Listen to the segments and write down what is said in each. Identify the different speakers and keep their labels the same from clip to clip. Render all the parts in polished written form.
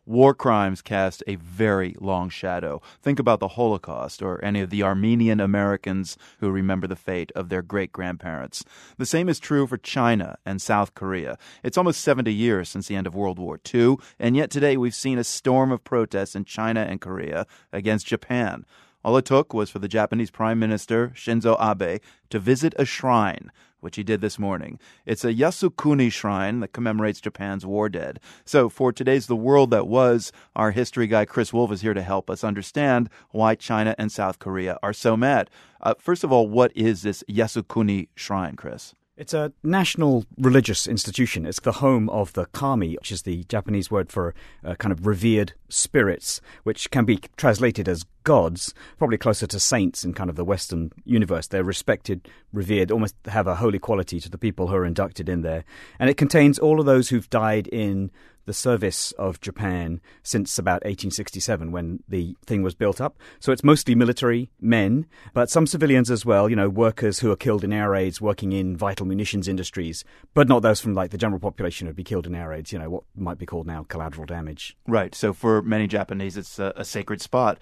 Speaker 1: war crimes cast a very long shadow. Think about the Holocaust or any of the Armenian Americans who remember the fate of their great-grandparents. The same is true for China and South Korea. It's almost 70 years since the end of World War II, and yet today we've seen a storm of protests in China and Korea against Japan. All it took was for the Japanese Prime Minister, Shinzo Abe, to visit a shrine, which he did this morning. It's a Yasukuni shrine that commemorates Japan's war dead. So for today's The World That Was, our history guy Chris Wolf is here to help us understand why China and South Korea are so mad. First of all, what is this Yasukuni shrine, Chris?
Speaker 2: It's a national religious institution. It's the home of the kami, which is the Japanese word for kind of revered spirits, which can be translated as gods, probably closer to saints in kind of the Western universe. They're respected, revered, almost have a holy quality to the people who are inducted in there. And it contains all of those who've died in the service of Japan since about 1867 when the thing was built up. So it's mostly military men, but some civilians as well, workers who are killed in air raids, working in vital munitions industries, but not those from like the general population who'd be killed in air raids, what might be called now collateral damage.
Speaker 1: Right. So for many Japanese, it's a sacred spot.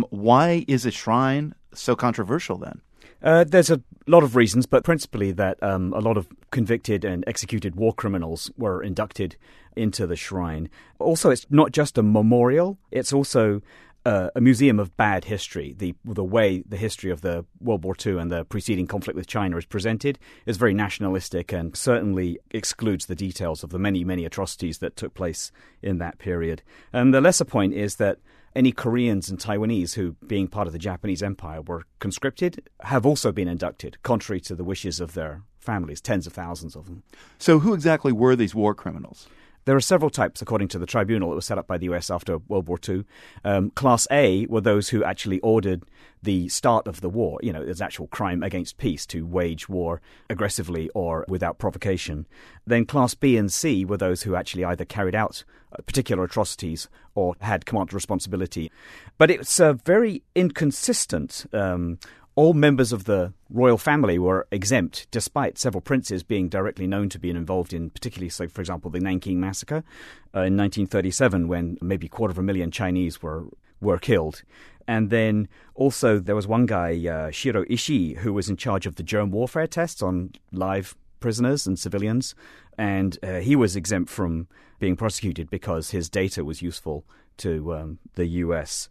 Speaker 1: Why is a shrine so controversial then?
Speaker 2: There's a lot of reasons, but principally that a lot of convicted and executed war criminals were inducted into the shrine. Also, it's not just a memorial, it's also a museum of bad history. The way the history of the World War II and the preceding conflict with China is presented is very nationalistic and certainly excludes the details of the many, many atrocities that took place in that period. And the lesser point is that any Koreans and Taiwanese who, being part of the Japanese Empire, were conscripted have also been inducted, contrary to the wishes of their families, tens of thousands of them.
Speaker 1: So who exactly were these war criminals?
Speaker 2: There are several types, according to the tribunal that was set up by the US after World War II. Class A were those who actually ordered the start of the war. There's actual crime against peace to wage war aggressively or without provocation. Then Class B and C were those who actually either carried out particular atrocities or had command responsibility. But it's very inconsistent. All members of the royal family were exempt, despite several princes being directly known to be involved in, particularly, so for example, the Nanking Massacre in 1937, when maybe 250,000 Chinese were killed. And then also there was one guy, Shiro Ishii, who was in charge of the germ warfare tests on live prisoners and civilians, and he was exempt from being prosecuted because his data was useful to the US.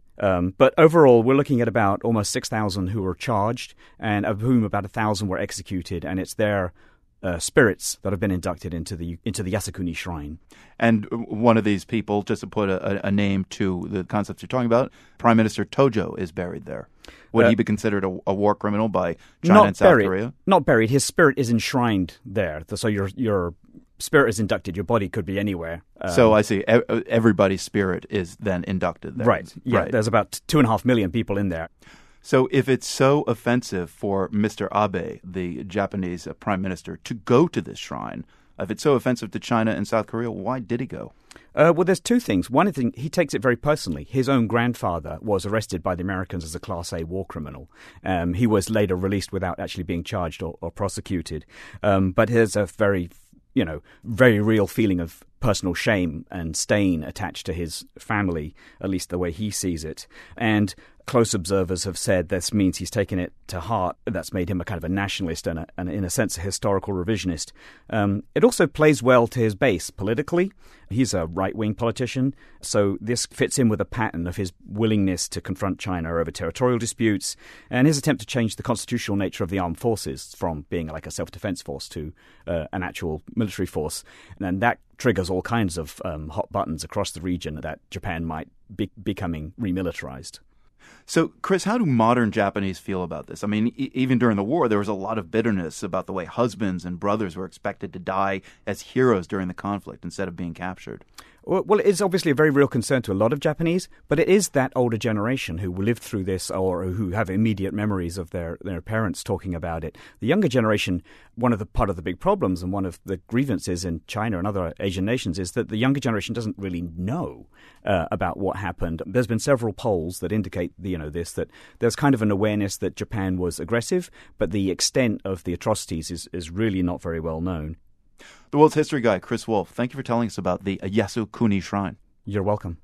Speaker 2: But overall, we're looking at about almost 6,000 who were charged, and of whom about 1,000 were executed, and it's their spirits that have been inducted into the Yasukuni shrine.
Speaker 1: And one of these people, just to put a name to the concepts you're talking about, Prime Minister Tojo is buried there. Would he be considered a war criminal by China and South Korea?
Speaker 2: Not buried. His spirit is enshrined there. So your spirit is inducted. Your body could be anywhere.
Speaker 1: So I see. Everybody's spirit is then inducted there.
Speaker 2: Right. Yeah.
Speaker 1: Right.
Speaker 2: There's about 2.5 million people in there.
Speaker 1: So if it's so offensive for Mr. Abe, the Japanese prime minister, to go to this shrine, if it's so offensive to China and South Korea, why did he go?
Speaker 2: Well, there's two things. One thing, he takes it very personally. His own grandfather was arrested by the Americans as a Class A war criminal. He was later released without actually being charged or prosecuted. But there's a very real feeling of personal shame and stain attached to his family, at least the way he sees it. And close observers have said this means he's taken it to heart. That's made him a kind of a nationalist and in a sense, a historical revisionist. It also plays well to his base politically. He's a right-wing politician, so this fits in with a pattern of his willingness to confront China over territorial disputes and his attempt to change the constitutional nature of the armed forces from being like a self-defense force to an actual military force. And that triggers all kinds of hot buttons across the region that Japan might be becoming remilitarized.
Speaker 1: So, Chris, how do modern Japanese feel about this? I mean, even during the war, there was a lot of bitterness about the way husbands and brothers were expected to die as heroes during the conflict instead of being captured.
Speaker 2: Well, it's obviously a very real concern to a lot of Japanese, but it is that older generation who lived through this or who have immediate memories of their parents talking about it. The younger generation, part of the big problems and one of the grievances in China and other Asian nations is that the younger generation doesn't really know about what happened. There's been several polls that indicate that there's kind of an awareness that Japan was aggressive, but the extent of the atrocities is really not very well known.
Speaker 1: The world's history guy, Chris Wolf, thank you for telling us about the Yasukuni Shrine.
Speaker 2: You're welcome.